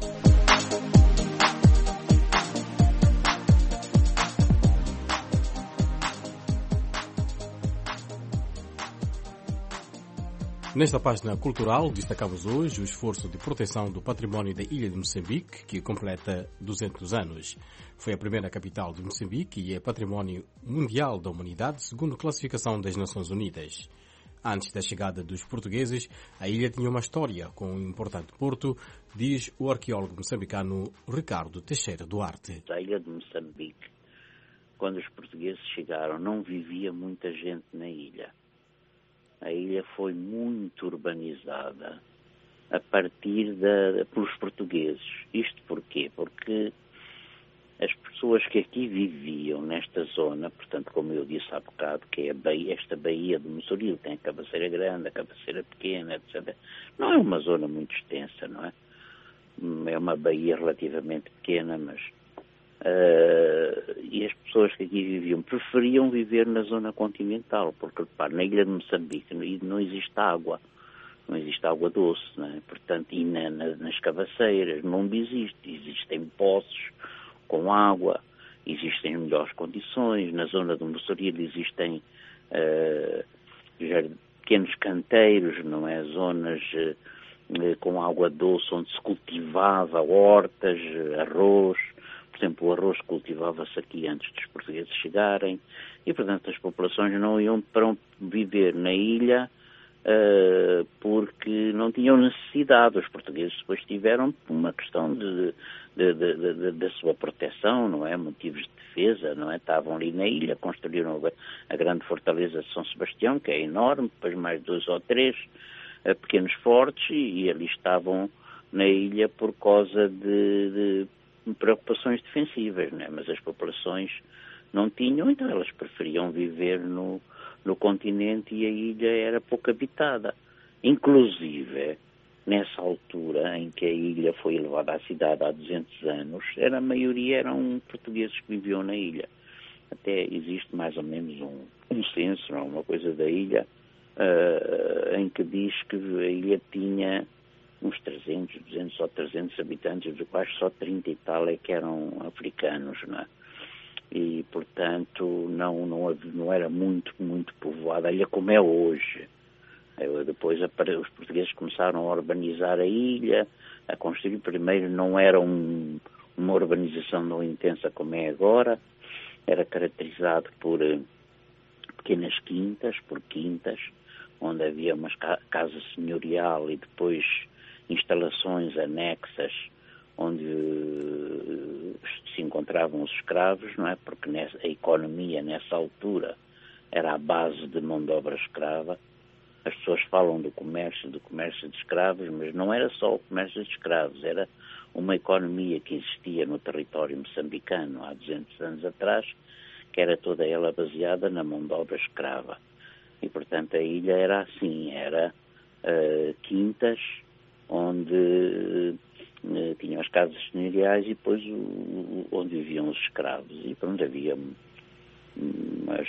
Nesta página cultural, destacamos hoje o esforço de proteção do património da ilha de Moçambique, que completa 200 anos. Foi a primeira capital de Moçambique e é património mundial da humanidade, segundo a classificação das Nações Unidas. Antes da chegada dos portugueses, a ilha tinha uma história com um importante porto, diz o arqueólogo moçambicano Ricardo Teixeira Duarte. A ilha de Moçambique, quando os portugueses chegaram, não vivia muita gente na ilha. A ilha foi muito urbanizada a partir pelos portugueses. Isto porquê? Porque as pessoas que aqui viviam nesta zona, portanto, como eu disse há bocado, que é esta baía do Mossoril, tem a cabeceira grande, a cabeceira pequena, etc. Não é uma zona muito extensa, não é? É uma baía relativamente pequena, mas... e as pessoas que aqui viviam preferiam viver na zona continental, porque, repare, na ilha de Moçambique não existe água. Não existe água doce, não é? Portanto, e nas cabaceiras não existe. Existem poços com água, existem melhores condições. Na zona do Mossoril existem pequenos canteiros, não é? Zonas com água doce onde se cultivava hortas, arroz. Por exemplo, o arroz cultivava-se aqui antes dos portugueses chegarem. E, portanto, as populações não iam para viver na ilha porque não tinham necessidade. Os portugueses depois tiveram uma questão da sua proteção, não é? Motivos de defesa, não é? Estavam ali na ilha, construíram a grande fortaleza de São Sebastião, que é enorme, depois mais 2 ou 3 pequenos fortes, e ali estavam na ilha por causa de preocupações defensivas, não é? Mas as populações não tinham, então elas preferiam viver no continente, e a ilha era pouco habitada. Inclusive, nessa altura em que a ilha foi elevada à cidade há 200 anos, a maioria eram portugueses que viviam na ilha. Até existe mais ou menos um censo, não, uma coisa da ilha, em que diz que a ilha tinha uns 300, 200 ou 300 habitantes, dos quais só 30 e tal é que eram africanos, não é? E, portanto, não era muito povoada a ilha como é hoje. Depois os portugueses começaram a urbanizar a ilha, a construir. Primeiro não era uma urbanização tão intensa como é agora, era caracterizado por pequenas quintas, onde havia uma casa senhorial e depois instalações anexas onde se encontravam os escravos, não é? Porque a economia nessa altura era à base de mão de obra escrava. As pessoas falam do comércio de escravos, mas não era só o comércio de escravos, era uma economia que existia no território moçambicano há 200 anos atrás, que era toda ela baseada na mão de obra escrava. E, portanto, a ilha era assim, era quintas, onde tinham as casas senhoriais e depois onde viviam os escravos. E pronto, havia umas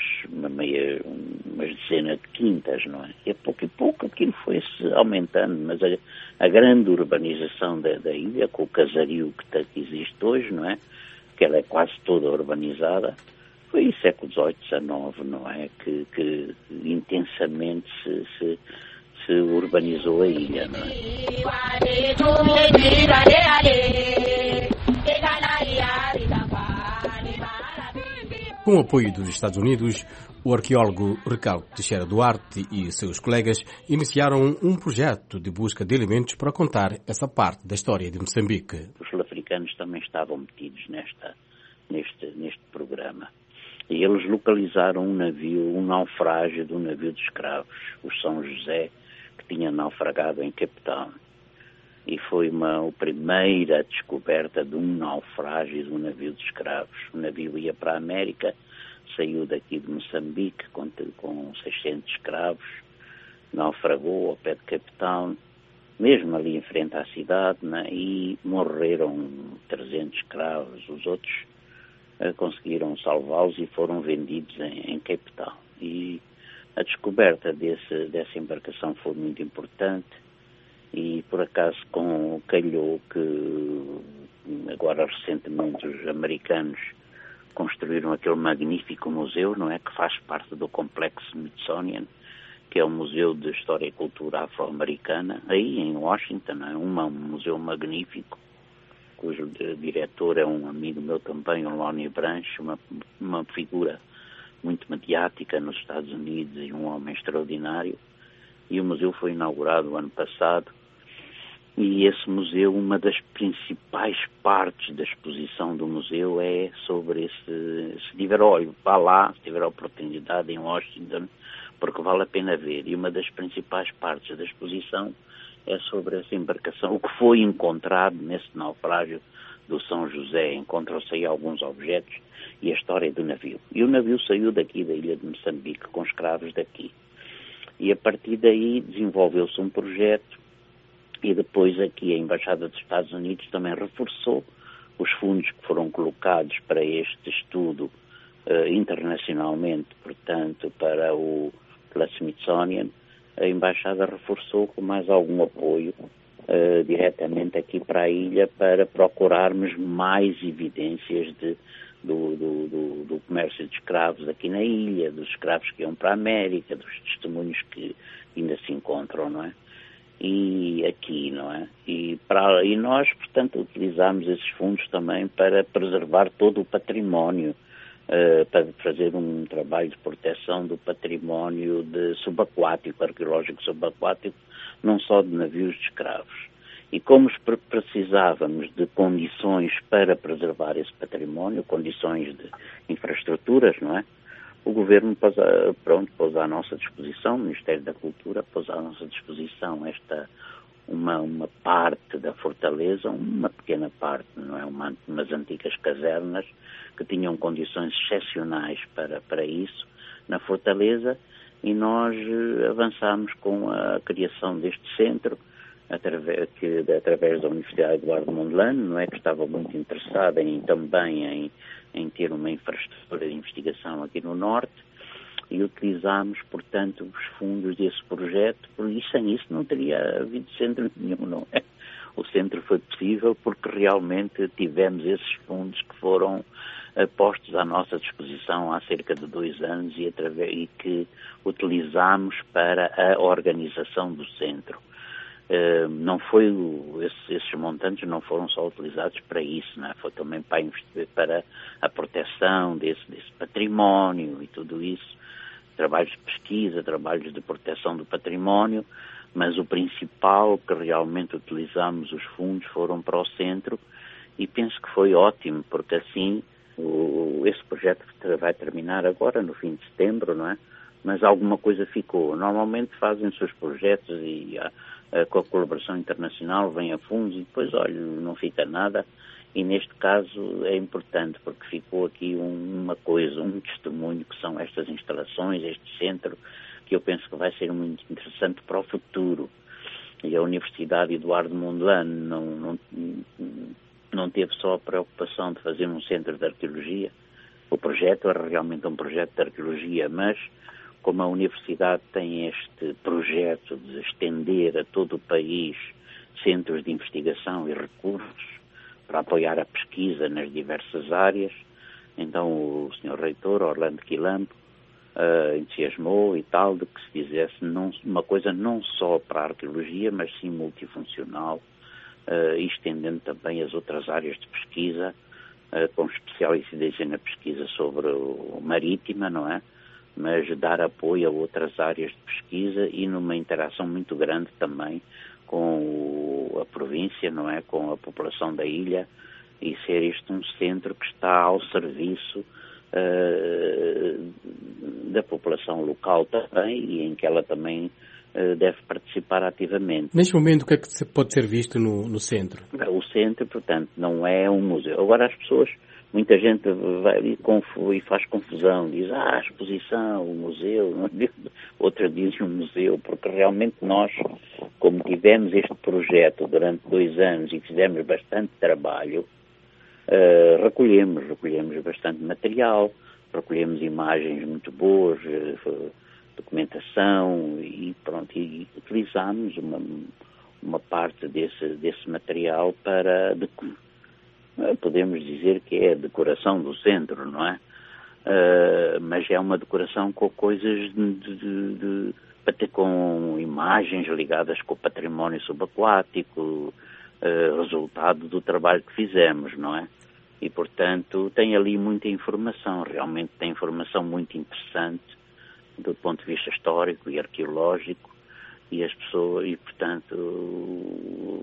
dezenas de quintas, não é? E a pouco aquilo foi-se aumentando, mas a grande urbanização da ilha, com o casario que existe hoje, não é? Que ela é quase toda urbanizada, foi século XVIII, XIX, não é? Que intensamente se urbanizou a ilha, não é? Com o apoio dos Estados Unidos, o arqueólogo Ricardo Teixeira Duarte e seus colegas iniciaram um projeto de busca de elementos para contar essa parte da história de Moçambique. Os sul-africanos também estavam metidos neste programa. E eles localizaram um naufrágio de um navio de escravos, o São José, que tinha naufragado em Cape Town. E foi a primeira descoberta de um naufrágio de um navio de escravos. O navio ia para a América, saiu daqui de Moçambique com 600 escravos, naufragou ao pé de Cape Town, mesmo ali em frente à cidade, né, e morreram 300 escravos. Os outros conseguiram salvá-los e foram vendidos em Cape Town. E a descoberta dessa embarcação foi muito importante. E, por acaso, calhou que, agora recentemente, os americanos construíram aquele magnífico museu, não é? Que faz parte do complexo Smithsonian, que é um museu de história e cultura afro-americana, aí em Washington, não é? Um museu magnífico, cujo diretor é um amigo meu também, o Lonnie Branch, uma figura muito mediática nos Estados Unidos e um homem extraordinário. E o museu foi inaugurado o ano passado. E esse museu, uma das principais partes da exposição do museu é sobre se tiver olho, vá lá, se tiver a oportunidade em Washington, porque vale a pena ver. E uma das principais partes da exposição é sobre essa embarcação. O que foi encontrado nesse naufrágio do São José, encontram-se aí alguns objetos e a história do navio. E o navio saiu daqui da ilha de Moçambique com escravos daqui. E a partir daí desenvolveu-se um projeto e depois aqui a Embaixada dos Estados Unidos também reforçou os fundos que foram colocados para este estudo internacionalmente, portanto, pela Smithsonian. A Embaixada reforçou com mais algum apoio diretamente aqui para a ilha para procurarmos mais evidências do comércio de escravos aqui na ilha, dos escravos que iam para a América, dos testemunhos que ainda se encontram, não é? E aqui, não é? E nós, portanto, utilizamos esses fundos também para preservar todo o património, para fazer um trabalho de proteção do património subaquático, arqueológico subaquático, não só de navios de escravos. E como precisávamos de condições para preservar esse património, condições de infraestruturas, não é? O Governo pôs à nossa disposição, o Ministério da Cultura pôs à nossa disposição uma parte da fortaleza, uma pequena parte, não é? Umas antigas casernas que tinham condições excepcionais para isso na fortaleza, e nós avançámos com a criação deste centro através da Universidade Eduardo Mondlane, não é, que estava muito interessada também em ter uma infraestrutura de investigação aqui no Norte, e utilizámos, portanto, os fundos desse projeto, porque sem isso não teria havido centro nenhum, não é? O centro foi possível porque realmente tivemos esses fundos que foram postos à nossa disposição há cerca de 2 anos e que utilizámos para a organização do centro. Não foi esses montantes não foram só utilizados para isso, não é? Foi também para a proteção desse património e tudo isso, trabalhos de pesquisa, trabalhos de proteção do património, mas o principal que realmente utilizamos os fundos foram para o centro, e penso que foi ótimo, porque assim esse projeto vai terminar agora no fim de setembro, não é? Mas alguma coisa ficou. Normalmente fazem os seus projetos e com a colaboração internacional vem a fundos e depois, olha, não fica nada. E neste caso é importante porque ficou aqui uma coisa, um testemunho, que são estas instalações, este centro, que eu penso que vai ser muito interessante para o futuro. E a Universidade Eduardo Mondlane não teve só a preocupação de fazer um centro de arqueologia. O projeto era realmente um projeto de arqueologia, mas como a Universidade tem este projeto de estender a todo o país centros de investigação e recursos para apoiar a pesquisa nas diversas áreas, então o Sr. Reitor, Orlando Quilampo, entusiasmou e tal, de que se fizesse uma coisa não só para a arqueologia, mas sim multifuncional, estendendo também as outras áreas de pesquisa, com especial incidência na pesquisa sobre o marítima, não é? Mas dar apoio a outras áreas de pesquisa e numa interação muito grande também com a província, não é? Com a população da ilha, e ser este um centro que está ao serviço da população local também, e em que ela também deve participar ativamente. Neste momento, o que é que pode ser visto no centro? O centro, portanto, não é um museu. Agora as pessoas, muita gente vai e faz confusão, diz, a exposição, o museu, outros dizem o museu, porque realmente nós, como tivemos este projeto durante 2 anos e fizemos bastante trabalho, recolhemos bastante material, recolhemos imagens muito boas, documentação, e pronto, e utilizámos uma parte desse material para podemos dizer que é a decoração do centro, não é? Mas é uma decoração com coisas com imagens ligadas com o património subaquático, resultado do trabalho que fizemos, não é? E, portanto, tem ali muita informação, realmente tem informação muito interessante do ponto de vista histórico e arqueológico, e as pessoas, e, portanto,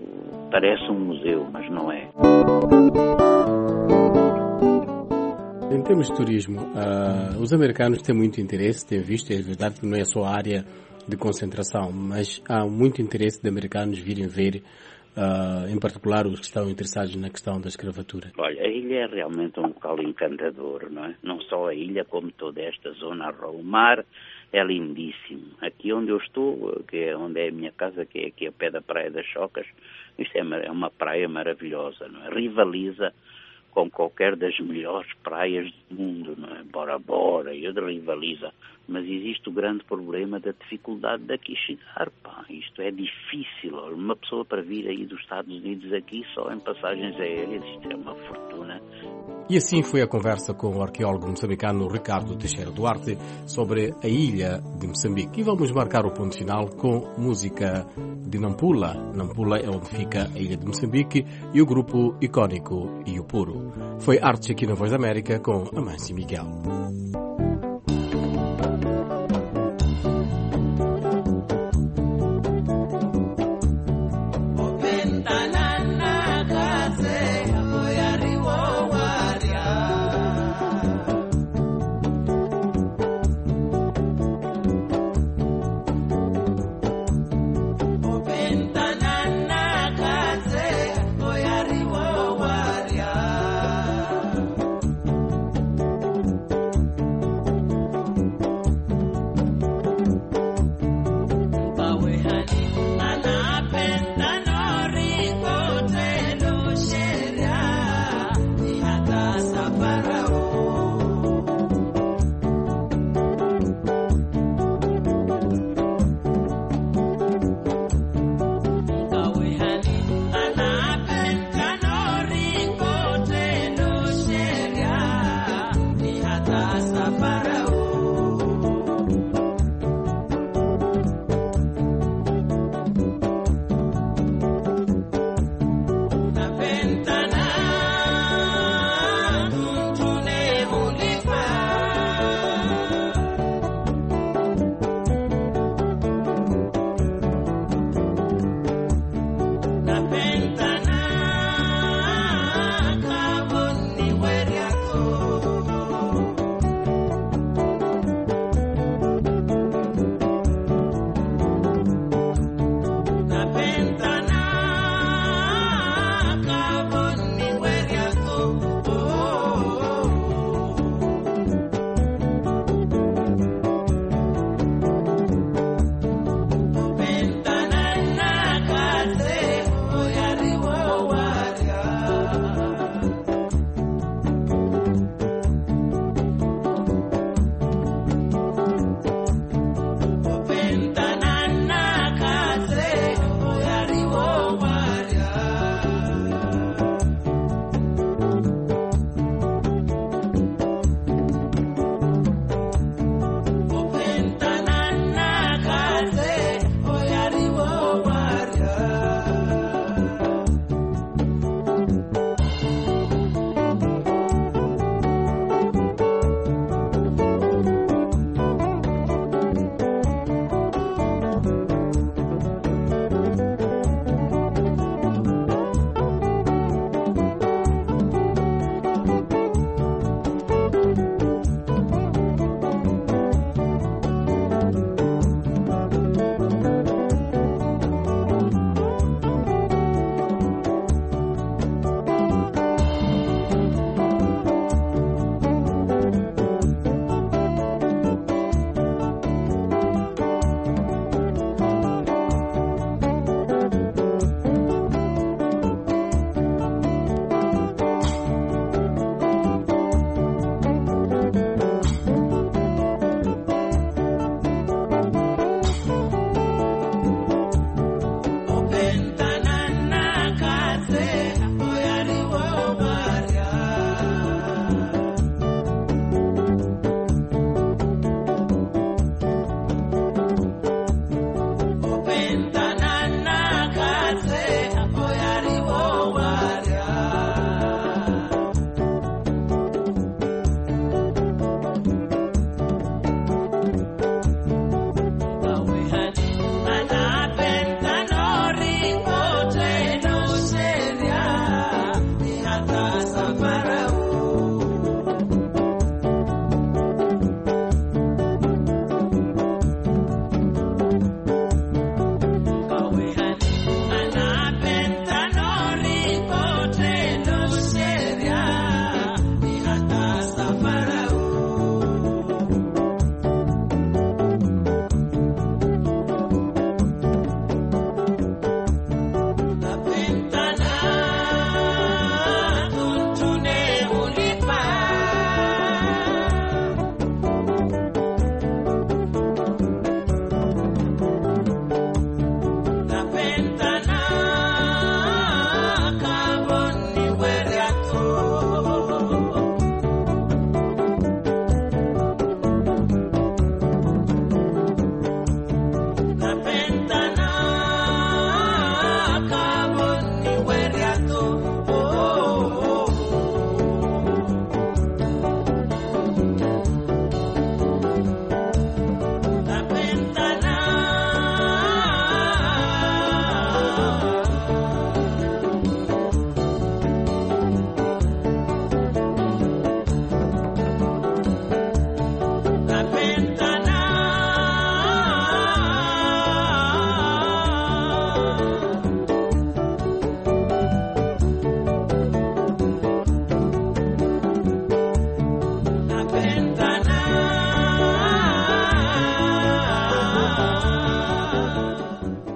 parece um museu, mas não é. Em termos de turismo, os americanos têm muito interesse, têm visto, é verdade que não é só a área de concentração, mas há muito interesse de americanos virem ver, em particular os que estão interessados na questão da escravatura. Olha, a ilha é realmente um local encantador, não é? Não só a ilha, como toda esta zona, o mar é lindíssimo. Aqui onde eu estou, que é onde é a minha casa, que é aqui a pé da Praia das Chocas, isto é uma praia maravilhosa, não é? Rivaliza com qualquer das melhores praias do mundo, não é? Bora Bora, e outra rivaliza. Mas existe o grande problema da dificuldade daqui chegar, pá. Isto é difícil. Uma pessoa para vir aí dos Estados Unidos aqui só em passagens aéreas, isto é uma fortuna. E assim foi a conversa com o arqueólogo moçambicano Ricardo Teixeira Duarte sobre a ilha de Moçambique. E vamos marcar o ponto final com música de Nampula. Nampula é onde fica a ilha de Moçambique e o grupo icónico Iupuro. Foi Arte aqui na Voz da América com Amâncio Miguel.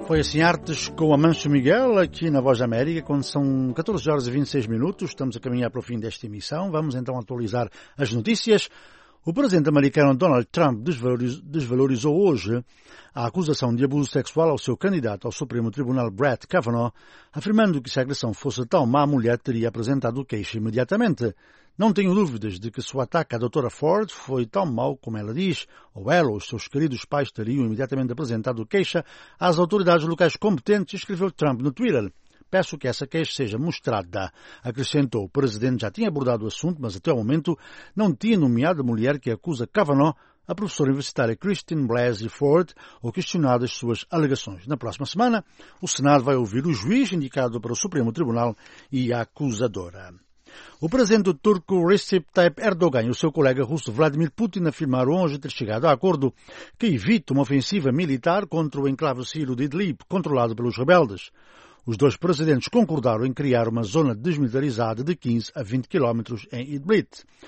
Foi assim Artes com Amancio Miguel aqui na Voz da América, quando são 14 horas e 26 minutos. Estamos a caminhar para o fim desta emissão. Vamos então atualizar as notícias. O presidente americano Donald Trump desvalorizou hoje a acusação de abuso sexual ao seu candidato ao Supremo Tribunal Brett Kavanaugh, afirmando que se a agressão fosse tão má, a mulher teria apresentado queixa imediatamente. Não tenho dúvidas de que se o ataque à doutora Ford foi tão mau como ela diz, ou ela ou os seus queridos pais teriam imediatamente apresentado queixa às autoridades locais competentes, escreveu Trump no Twitter. Peço que essa queixa seja mostrada. Acrescentou, o presidente já tinha abordado o assunto, mas até o momento não tinha nomeado a mulher que acusa Kavanaugh, a professora universitária Christine Blasey Ford, ou questionado as suas alegações. Na próxima semana, o Senado vai ouvir o juiz indicado para o Supremo Tribunal e a acusadora. O presidente turco Recep Tayyip Erdogan e o seu colega russo Vladimir Putin afirmaram hoje ter chegado a acordo que evite uma ofensiva militar contra o enclave sírio de Idlib, controlado pelos rebeldes. Os dois presidentes concordaram em criar uma zona desmilitarizada de 15 a 20 quilómetros em Idlib.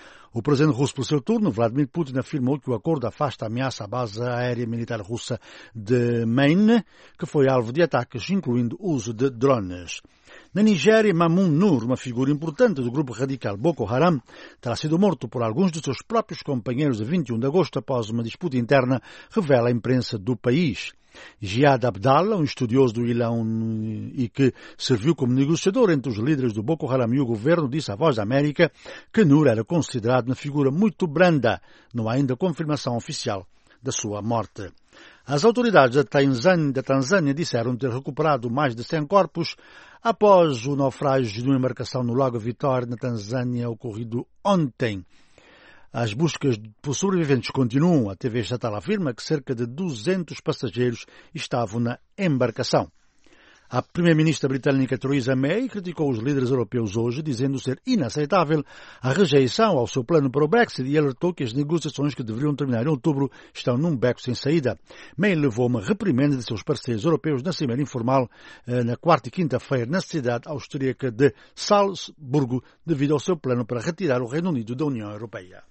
O presidente russo, por seu turno, Vladimir Putin, afirmou que o acordo afasta a ameaça à base aérea militar russa de Maine, que foi alvo de ataques, incluindo o uso de drones. Na Nigéria, Mamoun Nur, uma figura importante do grupo radical Boko Haram, terá sido morto por alguns de seus próprios companheiros a 21 de agosto após uma disputa interna, revela a imprensa do país. Jihad Abdallah, um estudioso do Islão e que serviu como negociador entre os líderes do Boko Haram e o governo, disse à Voz da América que Nur era considerado uma figura muito branda. Não há ainda confirmação oficial da sua morte. As autoridades da Tanzânia disseram ter recuperado mais de 100 corpos após o naufrágio de uma embarcação no Lago Vitória, na Tanzânia, ocorrido ontem. As buscas por sobreviventes continuam. A TV estatal afirma que cerca de 200 passageiros estavam na embarcação. A primeira-ministra britânica Theresa May criticou os líderes europeus hoje, dizendo ser inaceitável a rejeição ao seu plano para o Brexit e alertou que as negociações que deveriam terminar em outubro estão num beco sem saída. May levou uma reprimenda de seus parceiros europeus na cimeira informal na quarta e quinta-feira na cidade austríaca de Salzburgo devido ao seu plano para retirar o Reino Unido da União Europeia.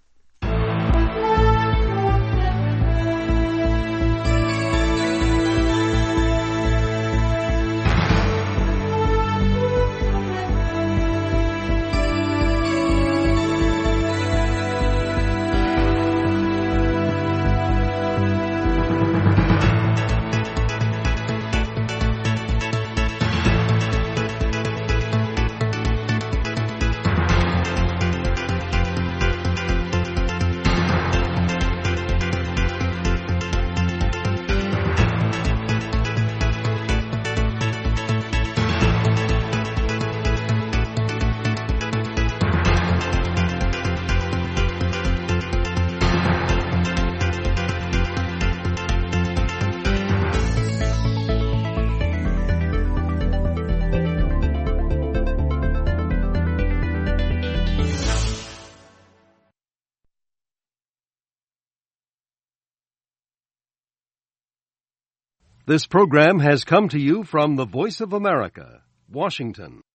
This program has come to you from the Voice of America, Washington.